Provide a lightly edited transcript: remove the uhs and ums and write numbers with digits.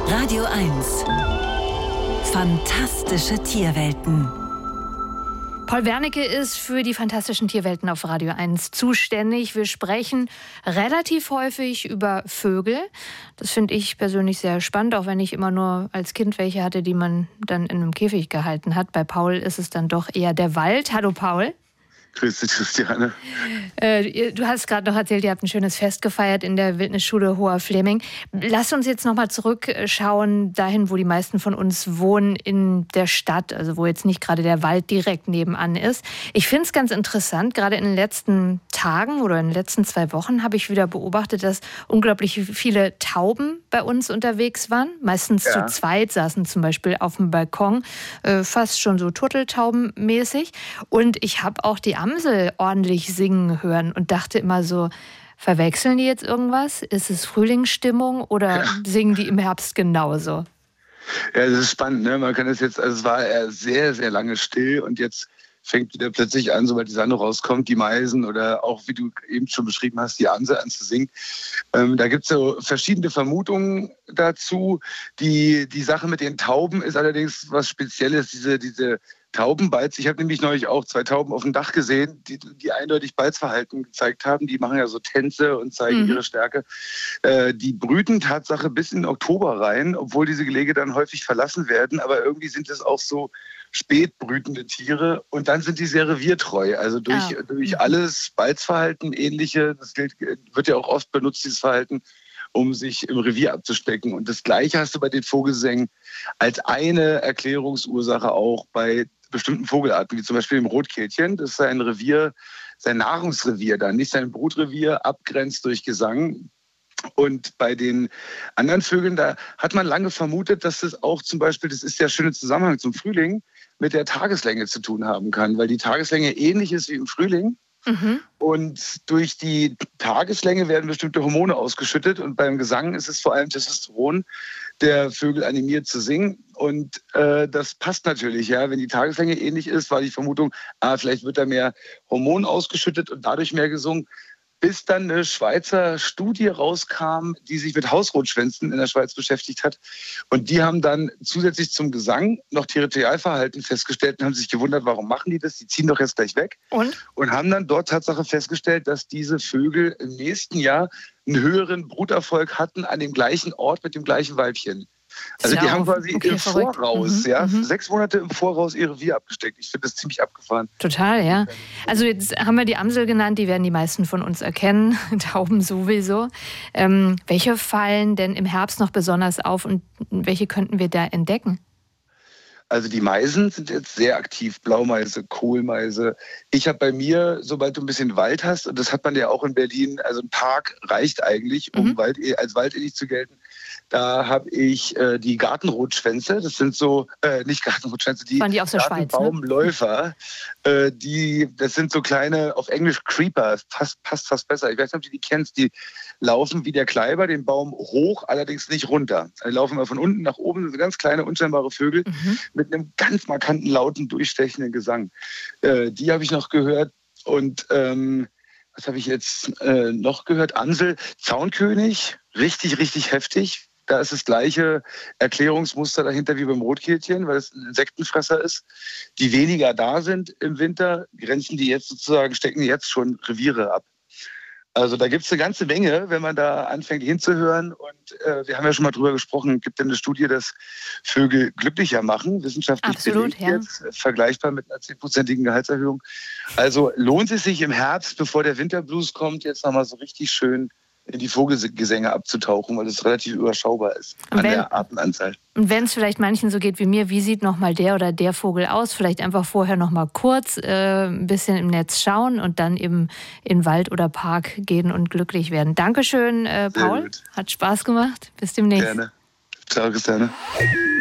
Radio 1. Fantastische Tierwelten. Paul Wernicke ist für die fantastischen Tierwelten auf Radio 1 zuständig. Wir sprechen relativ häufig über Vögel. Das finde ich persönlich sehr spannend, auch wenn ich immer nur als Kind welche hatte, die man dann in einem Käfig gehalten hat. Bei Paul ist es dann doch eher der Wald. Hallo Paul. Grüß dich, Christiane. Du hast gerade noch erzählt, ihr habt ein schönes Fest gefeiert in der Wildnisschule Hoher Fleming. Lass uns jetzt nochmal zurückschauen, dahin, wo die meisten von uns wohnen, in der Stadt, also wo jetzt nicht gerade der Wald direkt nebenan ist. Ich finde es ganz interessant, gerade in den letzten Tagen oder in den letzten 2 Wochen habe ich wieder beobachtet, dass unglaublich viele Tauben bei uns unterwegs waren. Meistens zu zweit, saßen zum Beispiel auf dem Balkon, fast schon so Turteltaubenmäßig. Und ich habe auch die Amsel ordentlich singen hören und dachte immer so, verwechseln die jetzt irgendwas? Ist es Frühlingsstimmung oder singen die im Herbst genauso? Ja, das ist spannend, ne? Man kann das jetzt, also es war sehr, sehr lange still und jetzt fängt wieder plötzlich an, sobald die Sonne rauskommt, die Meisen oder auch, wie du eben schon beschrieben hast, die Amsel an zu singen. Da gibt es so verschiedene Vermutungen dazu. Die Sache mit den Tauben ist allerdings was Spezielles, diese Taubenbalz. Ich habe nämlich neulich auch 2 Tauben auf dem Dach gesehen, die eindeutig Balzverhalten gezeigt haben. Die machen ja so Tänze und zeigen ihre Stärke. Die brüten Tatsache bis in Oktober rein, obwohl diese Gelege dann häufig verlassen werden. Aber irgendwie sind es auch so spätbrütende Tiere und dann sind die sehr reviertreu. Also durch alles Balzverhalten, ähnliche, das wird ja auch oft benutzt, dieses Verhalten, um sich im Revier abzustecken. Und das Gleiche hast du bei den Vogelgesängen als eine Erklärungsursache auch bei bestimmten Vogelarten, wie zum Beispiel dem Rotkehlchen. Das ist sein Revier, sein Nahrungsrevier dann, nicht sein Brutrevier, abgrenzt durch Gesang. Und bei den anderen Vögeln, da hat man lange vermutet, dass das auch zum Beispiel, das ist der schöne Zusammenhang zum Frühling, mit der Tageslänge zu tun haben kann, weil die Tageslänge ähnlich ist wie im Frühling. Und durch die Tageslänge werden bestimmte Hormone ausgeschüttet und beim Gesang ist es vor allem Testosteron, der Vögel animiert zu singen. Und das passt natürlich, ja. Wenn die Tageslänge ähnlich ist, war die Vermutung, vielleicht wird da mehr Hormon ausgeschüttet und dadurch mehr gesungen. Bis dann eine Schweizer Studie rauskam, die sich mit Hausrotschwänzen in der Schweiz beschäftigt hat. Und die haben dann zusätzlich zum Gesang noch Territorialverhalten festgestellt und haben sich gewundert, warum machen die das? Die ziehen doch jetzt gleich weg. Und haben dann dort Tatsache festgestellt, dass diese Vögel im nächsten Jahr einen höheren Bruterfolg hatten an dem gleichen Ort mit dem gleichen Weibchen. Also die haben quasi im Voraus, 6 Monate im Voraus ihr Revier abgesteckt. Ich finde das ziemlich abgefahren. Total, ja. Also jetzt haben wir die Amsel genannt, die werden die meisten von uns erkennen, Tauben sowieso. Welche fallen denn im Herbst noch besonders auf und welche könnten wir da entdecken? Also die Meisen sind jetzt sehr aktiv, Blaumeise, Kohlmeise. Ich habe bei mir, sobald du ein bisschen Wald hast, und das hat man ja auch in Berlin, also ein Park reicht eigentlich, um als waldähnlich zu gelten, da habe ich die Gartenrotschwänze, das sind so, nicht Gartenrotschwänze, die Gartenbaumläufer, das sind so kleine, auf Englisch Creeper, passt fast besser. Ich weiß nicht, ob du die kennst, die laufen wie der Kleiber den Baum hoch, allerdings nicht runter. Die laufen immer von unten nach oben, so ganz kleine, unscheinbare Vögel mit einem ganz markanten, lauten, durchstechenden Gesang. Die habe ich noch gehört und was habe ich jetzt noch gehört? Amsel, Zaunkönig, richtig, richtig heftig. Da ist das gleiche Erklärungsmuster dahinter wie beim Rotkehlchen, weil es ein Insektenfresser ist. Die weniger da sind im Winter, stecken die jetzt schon Reviere ab. Also da gibt es eine ganze Menge, wenn man da anfängt hinzuhören. Und wir haben ja schon mal drüber gesprochen, es gibt ja eine Studie, dass Vögel glücklicher machen, wissenschaftlich belegt jetzt, vergleichbar mit einer 10%igen Gehaltserhöhung. Also lohnt es sich im Herbst, bevor der Winterblues kommt, jetzt nochmal so richtig schön in die Vogelgesänge abzutauchen, weil es relativ überschaubar ist an der Artenanzahl. Und wenn es vielleicht manchen so geht wie mir, wie sieht nochmal der oder der Vogel aus? Vielleicht einfach vorher nochmal kurz ein bisschen im Netz schauen und dann eben in Wald oder Park gehen und glücklich werden. Dankeschön, Paul. Hat Spaß gemacht. Bis demnächst. Gerne. Ciao, Christiane.